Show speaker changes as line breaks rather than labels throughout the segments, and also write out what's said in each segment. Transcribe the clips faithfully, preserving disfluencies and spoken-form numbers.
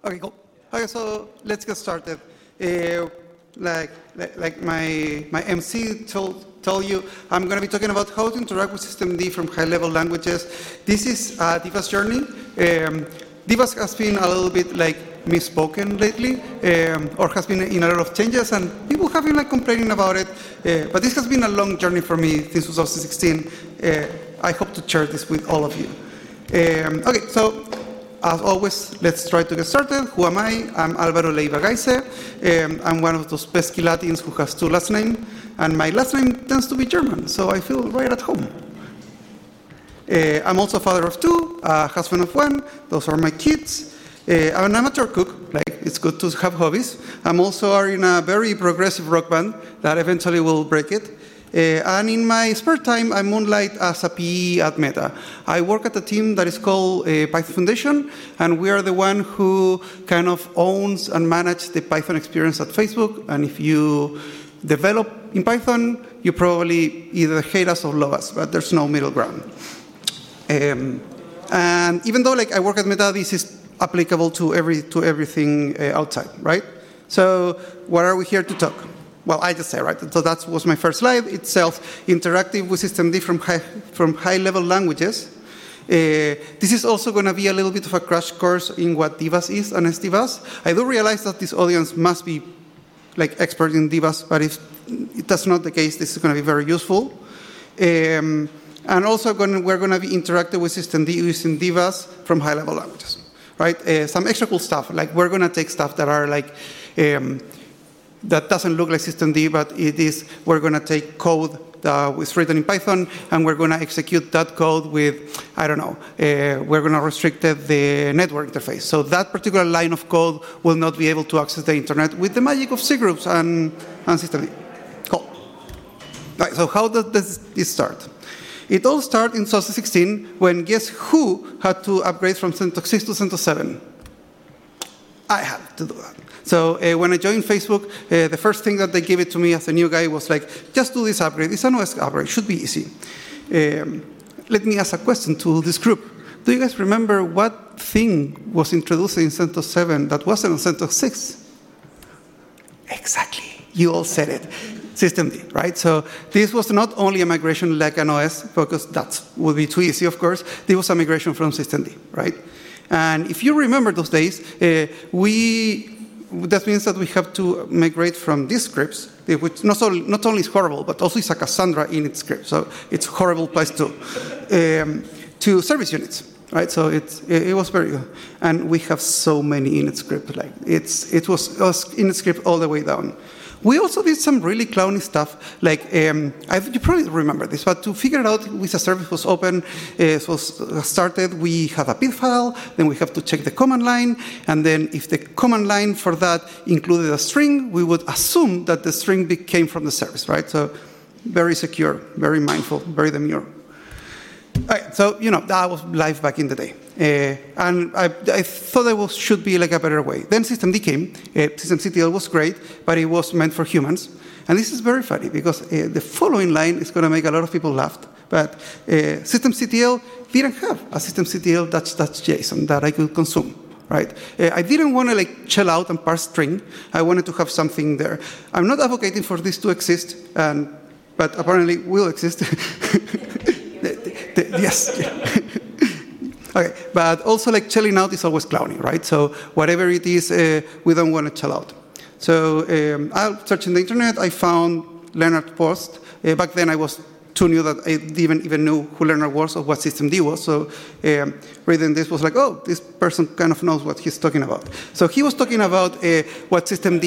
Okay, cool. Okay, so let's get started. Uh, like, like, like my my M C told tell you, I'm going to be talking about how to interact with systemd from high-level languages. This is uh, Diva's journey. Um, Divas has been a little bit like misspoken lately, um, or has been in a lot of changes, and people have been like complaining about it. Uh, but this has been a long journey for me since two thousand sixteen. Uh, I hope to share this with all of you. Um, okay, so. As always, let's try to get started. Who am I? I'm Álvaro Leiva Gaise. Um, I'm one of those pesky Latins who has two last names, and my last name tends to be German, so I feel right at home. Uh, I'm also a father of two, a husband of one. Those are my kids. Uh, I'm an amateur cook. Like, it's good to have hobbies. I'm also in a very progressive rock band that eventually will break it. Uh, and in my spare time, I moonlight as a P E at Meta. I work at a team that is called uh, Python Foundation, and we are the one who kind of owns and manages the Python experience at Facebook. And if you develop in Python, you probably either hate us or love us, but there's no middle ground. Um, and even though like I work at Meta, this is applicable to every to everything uh, outside, right? So what are we here to talk? Well, I just say, right? So that was my first slide. Itself, interactive with systemd from high, from high-level languages. Uh, this is also going to be a little bit of a crash course in what Divas is and S Divas. I do realize that this audience must be like expert in Divas, but if that's not the case, this is going to be very useful. Um, and also, going, we're going to be interactive with systemd using Divas from high-level languages, right? Uh, some extra cool stuff, like we're going to take stuff that are like. Um, that doesn't look like systemd, but it is, we're going to take code that was written in Python, and we're going to execute that code with, I don't know, uh, we're going to restrict the network interface. So that particular line of code will not be able to access the internet with the magic of C groups and, and systemd. Cool. Right, so how does this start? It all started in two thousand sixteen when guess who had to upgrade from CentOS six to CentOS seven? I had to do that. So uh, when I joined Facebook, uh, the first thing that they gave it to me as a new guy was like, just do this upgrade. It's an O S upgrade. Should be easy. Um, let me ask a question to this group. Do you guys remember what thing was introduced in CentOS seven that wasn't on CentOS six? Exactly. You all said it. systemd, right? So this was not only a migration like an O S, because that would be too easy, of course. This was a migration from systemd, right? And if you remember those days, uh, we... that means that we have to migrate from these scripts, which not only, not only is horrible, but also is a Cassandra in its script. So it's a horrible place too, um, to service units, right? So it's, it, it was very good. And we have so many init scripts. Like it's, it was, it was init script all the way down. We also did some really clowny stuff, like, um, I've, you probably remember this, but to figure it out with a service was open, uh, was started, we have a pid file, then we have to check the command line, and then if the command line for that included a string, we would assume that the string came from the service, right? So very secure, very mindful, very demure. Right, so, you know, that was life back in the day. Uh, and I, I thought there was, should be like a better way. Then systemd came. Uh, systemctl was great, but it was meant for humans. And this is very funny because uh, the following line is going to make a lot of people laugh. But uh, systemctl didn't have a systemctl that's, that's JSON that I could consume. Right? Uh, I didn't want to like chill out and parse string. I wanted to have something there. I'm not advocating for this to exist, and, but apparently will exist. The, the, yes. Okay, but also like chilling out is always clowny, right? So whatever it is, uh, we don't want to chill out. So um, I searched in the internet. I found Leonard Post. Uh, back then I was too new that I didn't even know who Leonard was or what systemd was. So um, reading this was like, oh, this person kind of knows what he's talking about. So he was talking about uh, what systemd,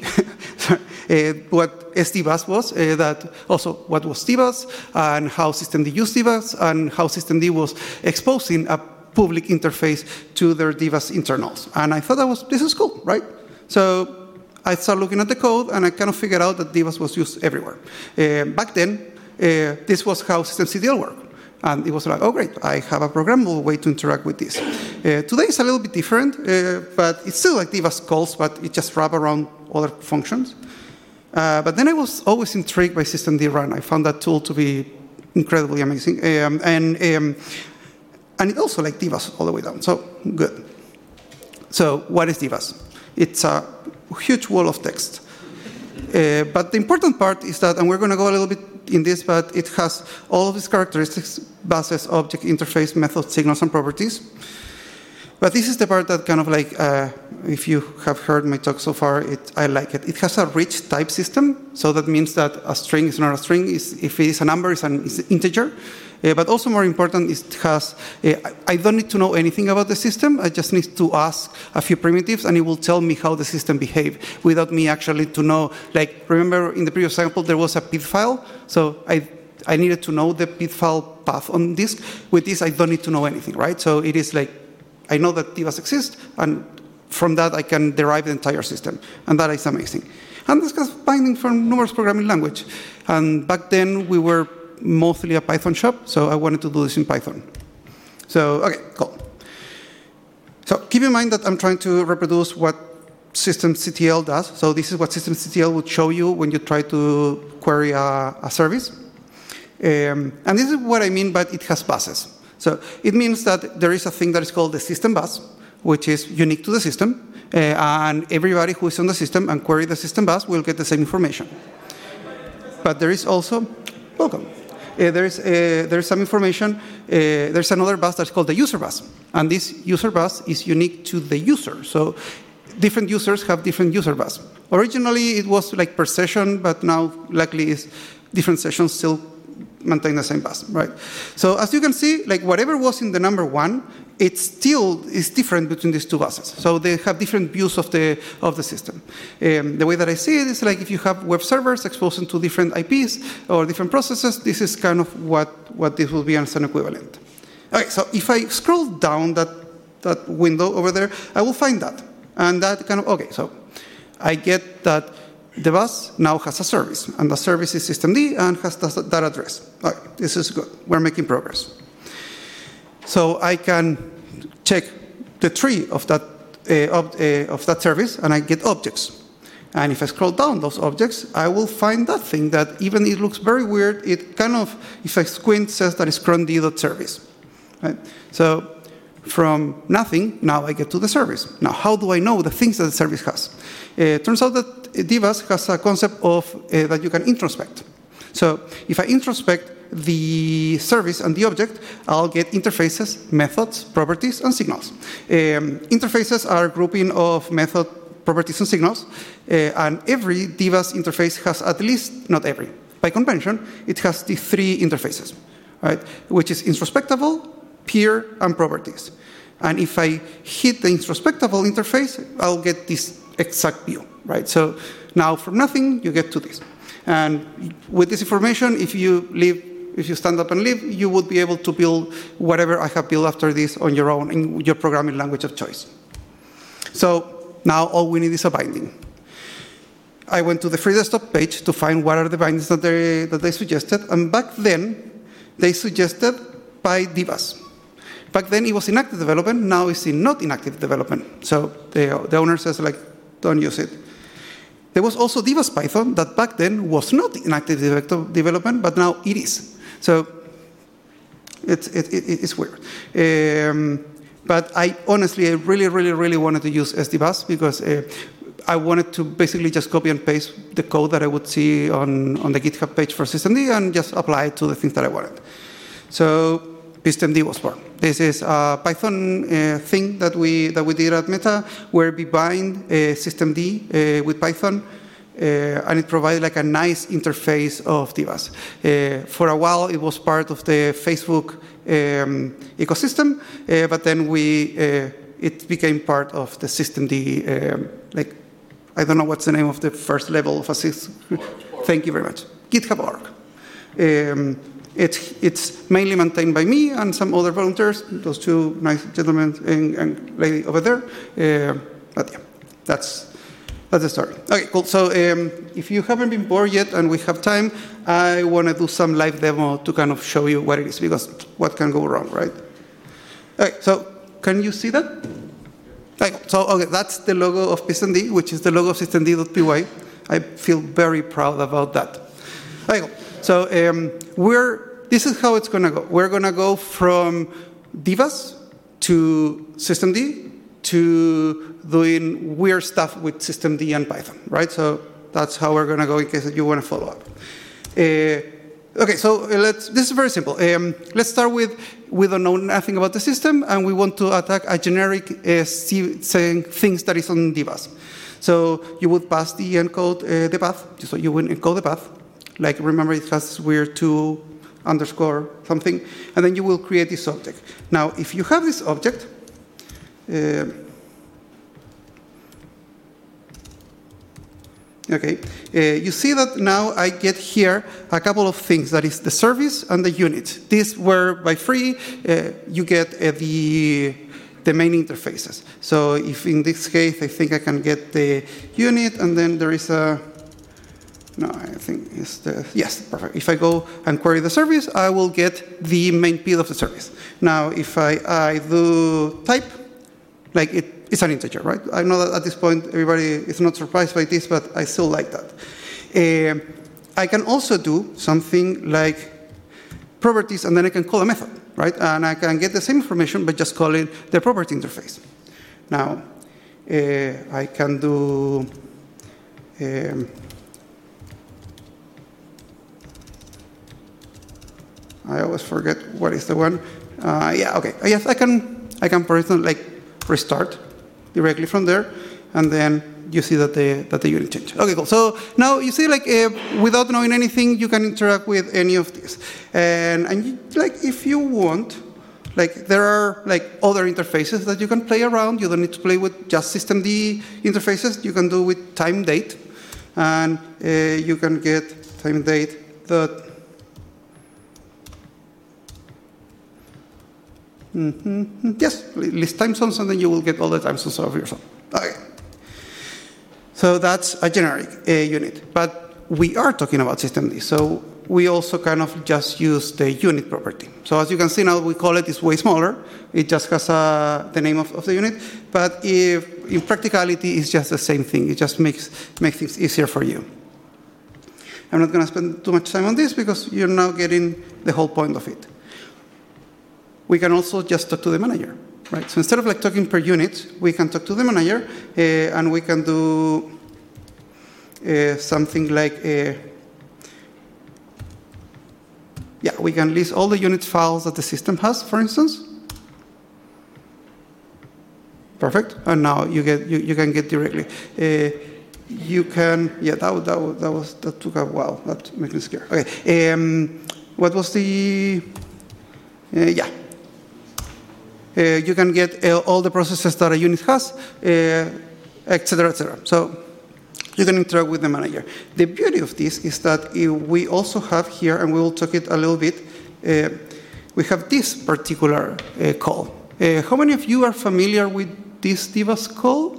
uh, what S Divas was, uh, that also what was Divas, and how systemd used Divas, and how systemd was exposing a public interface to their Divas internals. And I thought that was, this is cool, right? So I started looking at the code, and I kind of figured out that Divas was used everywhere. Uh, back then, Uh, this was how systemctl worked. And it was like, oh, great, I have a programmable way to interact with this. Uh, today it's a little bit different, uh, but it's still like Divas calls, but it just wraps around other functions. Uh, but then I was always intrigued by systemd run. I found that tool to be incredibly amazing. Um, and, um, and it also like Divas all the way down, so good. So what is DBus? It's a huge wall of text. Uh, but the important part is that, and we're going to go a little bit in this, but it has all of these characteristics: buses, object, interface, methods, signals, and properties. But this is the part that kind of like, uh, if you have heard my talk so far, it, I like it. It has a rich type system, so that means that a string is not a string. It's, if it is a number, it's an, it's an integer. Uh, but also more important, it has, uh, I don't need to know anything about the system. I just need to ask a few primitives, and it will tell me how the system behaves without me actually to know. Like, remember in the previous example, there was a P I D file, so I, I needed to know the P I D file path on disk. With this, I don't need to know anything, right? So it is like, I know that DBus exists, and from that I can derive the entire system, and that is amazing. And this is binding from numerous programming language. And back then we were mostly a Python shop, so I wanted to do this in Python. So, okay, cool. So keep in mind that I'm trying to reproduce what systemctl does. So this is what systemctl would show you when you try to query a, a service. Um, and this is what I mean by it has buses. So it means that there is a thing that is called the system bus, which is unique to the system, uh, and everybody who is on the system and query the system bus will get the same information. But there is also, welcome, uh, there is uh, there is some information. Uh, there's another bus that's called the user bus, and this user bus is unique to the user. So different users have different user bus. Originally it was like per session, but now likely is different sessions still maintain the same bus, right? So as you can see, like whatever was in the number one, it still is different between these two buses. So they have different views of the of the system. Um, the way that I see it is like if you have web servers exposed to different I Ps or different processes, this is kind of what, what this will be as an equivalent. Okay, so if I scroll down that, that window over there, I will find that. And that kind of, okay, so I get that the bus now has a service, and the service is systemd and has that address. Okay, this is good. We're making progress. So I can check the tree of that uh, of, uh, of that service, and I get objects. And if I scroll down those objects, I will find that thing that even it looks very weird. It kind of, if I squint, says that it's cron_d.service. Right? So from nothing, now I get to the service. Now, how do I know the things that the service has? Uh, it turns out that DBus has a concept of uh, that you can introspect. So if I introspect the service and the object, I'll get interfaces, methods, properties, and signals. Um, interfaces are a grouping of method, properties, and signals, uh, and every DBus interface has at least, not every, by convention, it has the three interfaces, right? Which is introspectable, peer, and properties. And if I hit the introspectable interface, I'll get this exact view, right? So now from nothing, you get to this. And with this information, if you leave, if you stand up and leave, you would be able to build whatever I have built after this on your own, in your programming language of choice. So now all we need is a binding. I went to the free desktop page to find what are the bindings that they, that they suggested, and back then, they suggested PyDBus. Back then, it was in active development. Now it's in not in active development. So the, the owner says, like, don't use it. There was also DBus Python that back then was not in active development, but now it is. So it's, it, it, it's weird. Um, but I honestly, I really, really, really wanted to use S D bus because uh, I wanted to basically just copy and paste the code that I would see on, on the GitHub page for systemd and just apply it to the things that I wanted. So systemd was born. This is a Python uh, thing that we that we did at Meta, where we bind uh, systemd uh, with Python, uh, and it provided like a nice interface of DBus. Uh, for a while, it was part of the Facebook um, ecosystem, uh, but then we uh, it became part of the systemd. Um, like I don't know what's the name of the first level of a system. Thank you very much. GitHub dot org. Um, It's, it's mainly maintained by me and some other volunteers, those two nice gentlemen and, and lady over there. Uh, but yeah, that's, that's the story. Okay, cool. So um, if you haven't been bored yet and we have time, I want to do some live demo to kind of show you what it is, because what can go wrong, right? Okay, so can you see that? Okay, so okay, that's the logo of systemd, which is the logo of systemd.py. I feel very proud about that. Okay, cool. So um, we're, this is how it's going to go. We're going to go from DBus to systemd to doing weird stuff with systemd and Python, right? So that's how we're going to go in case you want to follow up. Uh, Okay, so let's, this is very simple. Um, let's start with, we don't know nothing about the system, and we want to attack a generic uh, saying things that is on D bus. So you would pass the encode uh, the path, so you would encode the path. Like, remember, it has weird two underscore something, and then you will create this object. Now, if you have this object, uh, Okay, uh, you see that now I get here a couple of things, that is the service and the unit. These were by free, uh, you get uh, the, the main interfaces. So if in this case, I think I can get the unit, and then there is a, no, I think it's the, yes, perfect. If I go and query the service, I will get the main P I D of the service. Now, if I, I do type, like it, it's an integer, right? I know that at this point everybody is not surprised by this, but I still like that. Uh, I can also do something like properties, and then I can call a method, right? And I can get the same information by just calling the property interface. Now, uh, I can do um, I always forget what is the one. Uh, yeah, okay. Yes, I can. I can, for instance, like restart directly from there, and then you see that the that the unit changed. Okay, cool. So now you see, like, uh, without knowing anything, you can interact with any of these. And and you, like, if you want, like, there are like other interfaces that you can play around. You don't need to play with just systemd interfaces. You can do with time date, and uh, you can get time date dot. Mm-hmm. Yes, list time zones, and then you will get all the time zones of your zone. Okay. So that's a generic uh, unit. But we are talking about systemd, so we also kind of just use the unit property. So as you can see now, we call it, it's way smaller. It just has uh, the name of, of the unit. But if, in practicality, it's just the same thing. It just makes, makes things easier for you. I'm not going to spend too much time on this because you're now getting the whole point of it. We can also just talk to the manager, right? So instead of like talking per unit, we can talk to the manager, uh, and we can do uh, something like, uh, yeah, we can list all the unit files that the system has, for instance. Perfect. And now you get you, you can get directly. Uh, you can, yeah, that that that was that took a while. That makes me scared. Okay. Um, what was the? Uh, yeah. Uh, you can get uh, all the processes that a unit has, uh, et cetera, et cetera. So you can interact with the manager. The beauty of this is that we also have here, and we will talk it a little bit, uh, we have this particular uh, call. Uh, how many of you are familiar with this D bus call?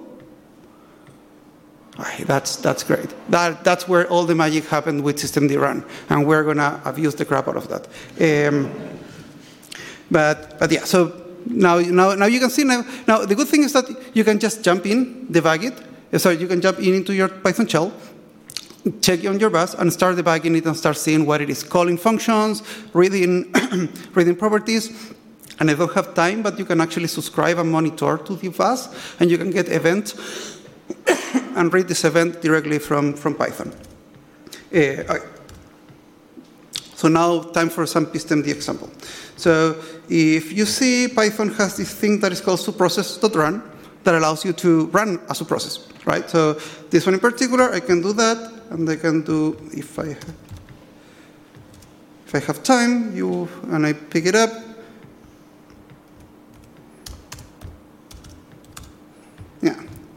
Oh, that's, that's great. That, that's where all the magic happened with systemd run, and we're going to abuse the crap out of that. Um, but, but yeah, so Now, now, now you can see now, now the good thing is that you can just jump in, debug it. So you can jump in into your Python shell, check on your bus, and start debugging it and start seeing what it is. Calling functions, reading, reading properties. And I don't have time, but you can actually subscribe and monitor to the bus, and you can get events and read this event directly from, from Python. Uh, okay. So now time for some systemd example. So if you see, Python has this thing that is called subprocess.run that allows you to run a subprocess, right? So this one in particular, I can do that, and I can do, if I, if I have time, you, and I pick it up. Yeah.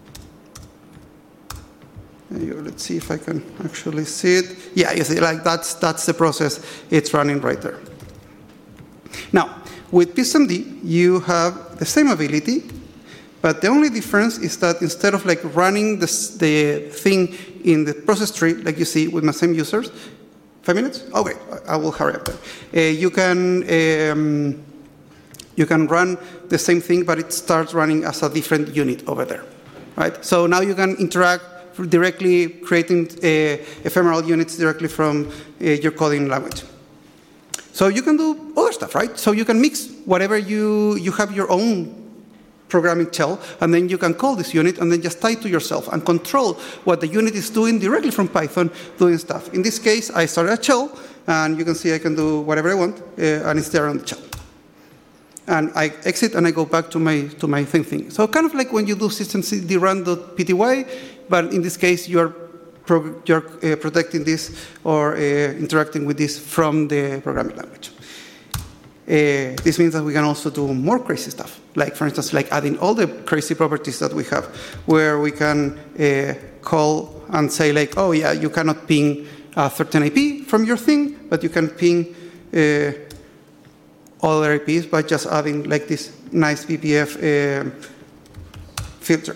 Let's see if I can actually see it. Yeah, you see, like that's that's the process. It's running right there. Now, with systemd, you have the same ability, but the only difference is that instead of like running this, the thing in the process tree, like you see with my same users, five minutes? Okay, I will hurry up then. Uh, you can um, you can run the same thing, but it starts running as a different unit over there, right? So now you can interact directly, creating uh, ephemeral units directly from uh, your coding language. So you can do other stuff, right? So you can mix whatever you, you have your own programming shell, and then you can call this unit and then just tie it to yourself and control what the unit is doing directly from Python, doing stuff. In this case, I started a shell, and you can see I can do whatever I want, uh, and it's there on the shell. And I exit and I go back to my to my thing thing. So kind of like when you do systemcd run.pty, but in this case you're pro you're uh, protecting this or uh, interacting with this from the programming language. Uh, this means that we can also do more crazy stuff, like for instance, like adding all the crazy properties that we have, where we can uh, call and say like, oh yeah, you cannot ping a certain I P from your thing, but you can ping uh, other I Ps by just adding like this nice V P F uh, filter.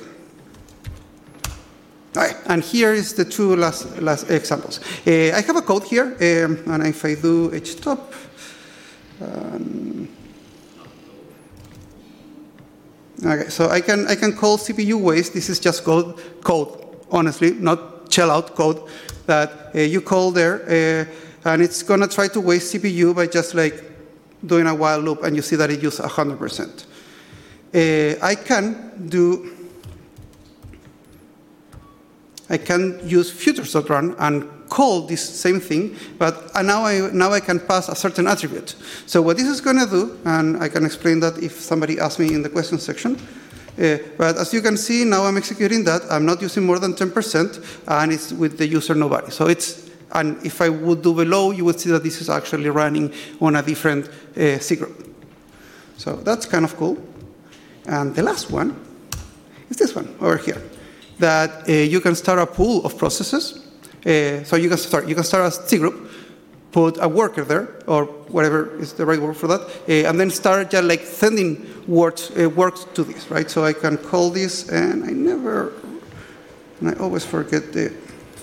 All right, and here is the two last, last examples. Uh, I have a code here, um, and if I do htop, um, okay, so I can I can call C P U waste. This is just code, code, honestly, not shell out code that uh, you call there, uh, and it's gonna try to waste C P U by just like doing a while loop, and you see that it uses one hundred percent. Uh, I can do, I can use futures.run and call this same thing, but now I, now I can pass a certain attribute. So what this is going to do, and I can explain that if somebody asks me in the question section, uh, but as you can see, now I'm executing that. I'm not using more than ten percent, and it's with the user nobody. So it's, and if I would do below, you would see that this is actually running on a different uh, C group. So that's kind of cool. And the last one is this one over here, that uh, you can start a pool of processes. Uh, so you can start you can start a C group, put a worker there, or whatever is the right word for that, uh, and then start just like sending words uh, works to this, right? So I can call this, and I never, and I always forget the.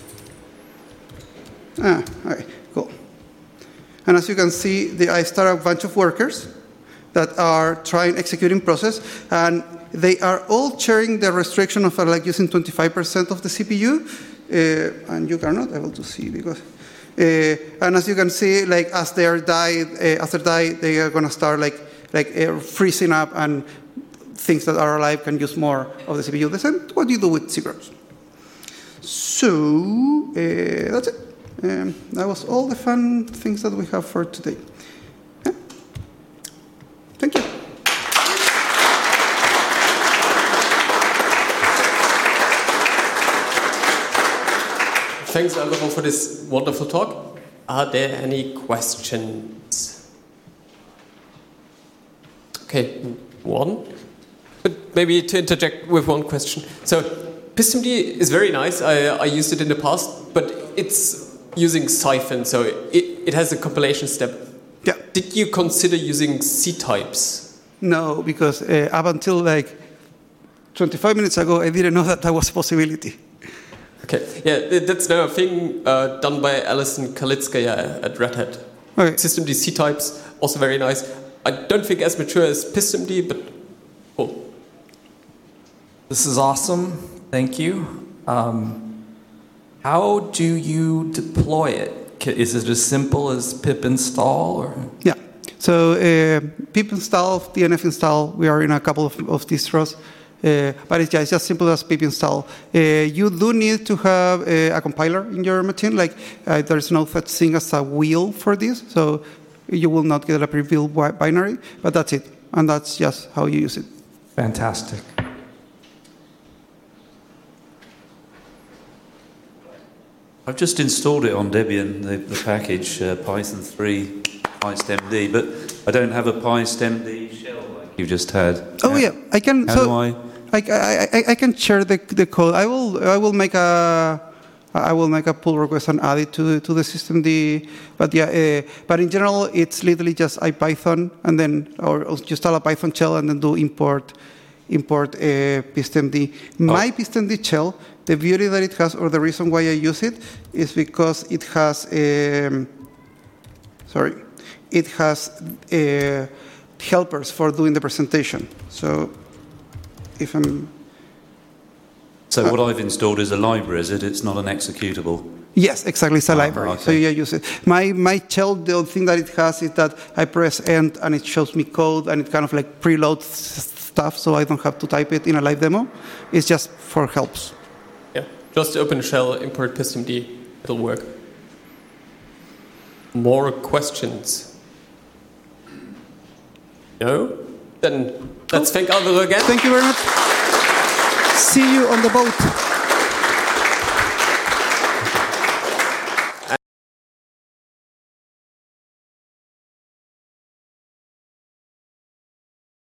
Ah, all right, cool. And as you can see, the, I start a bunch of workers that are trying executing process, and they are all sharing the restriction of uh, like using twenty-five percent of the C P U, uh, and you are not able to see because, uh, and as you can see, like as they are die, uh, as they die, they are going to start like like uh, freezing up, and things that are alive can use more of the C P U. The same what you do with C groups. So uh, that's it. Um, that was all the fun things that we have for today. Yeah. Thank you.
Thanks, Alvaro, for this wonderful talk. Are there any questions? Okay, one. But maybe to interject with one question. So, PystemD is very nice. I, I used it in the past, but it's using Cython, so it, it has a compilation step.
Yeah.
Did you consider using C-types?
No, because uh, up until like twenty-five minutes ago, I didn't know that that was a possibility.
Okay, yeah, that's now a thing uh, done by Alison Kalitskaya at Red Hat.
Okay.
Systemd C-types, also very nice. I don't think as mature as Pystemd, but cool.
This is awesome. Thank you. Um, how do you deploy it? Is it as simple as pip install? Or?
Yeah. So uh, pip install, D N F install, we are in a couple of, of distros. Uh, but it's, yeah, it's just simple as pip install. Uh, you do need to have uh, a compiler in your machine. Like uh, there's no such thing as a wheel for this, so you will not get a pre-built binary. But that's it, and that's just how you use it.
Fantastic.
I've just installed it on Debian, the, the package uh, Python three PyStemD, but I don't have a PyStemD shell like you just had.
Oh
how,
yeah, I can.
How
so
do I?
I, I, I can share the, the code. I will I will make a I will make a pull request and add it to to the systemd. But yeah, uh, but in general, it's literally just IPython and then or you install a Python shell and then do import import uh, pystemd. My oh. pystemd shell, the beauty that it has, or the reason why I use it, is because it has um, sorry, it has uh, helpers for doing the presentation. So. If I'm,
so
uh,
what I've installed is a library, is it? It's not an executable?
Yes, exactly. It's a oh, library. Okay. So yeah, use it. My my shell, the thing that it has is that I press end and it shows me code and it kind of like preloads stuff, so I don't have to type it in a live demo. It's just for helps.
Yeah, just open a shell, import pystemd, it'll work. More questions? No? Then let's thank Alvaro again.
Thank you very much. See you on the boat.